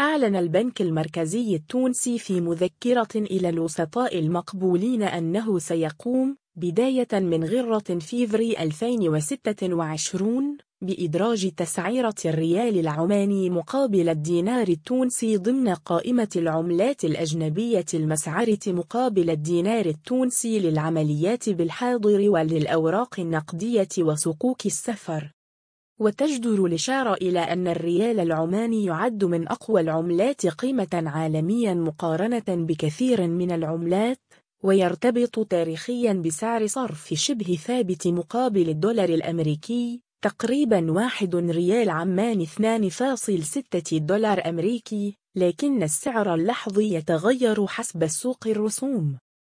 أعلن البنك المركزي التونسي في مذكرة إلى الوسطاء المقبولين أنه سيقوم بداية من غرة فيفري 2026 بإدراج تسعيرة الريال العماني مقابل الدينار التونسي ضمن قائمة العملات الأجنبية المسعرة مقابل الدينار التونسي للعمليات بالحاضر وللأوراق النقدية وصكوك السفر. وتجدر الإشارة إلى أن الريال العماني يعد من أقوى العملات قيمة عالميا مقارنة بكثير من العملات، ويرتبط تاريخيا بسعر صرف شبه ثابت مقابل الدولار الأمريكي، تقريبا 1 ريال عمان 2.6 دولار أمريكي، لكن السعر اللحظي يتغير حسب السوق الرسوم.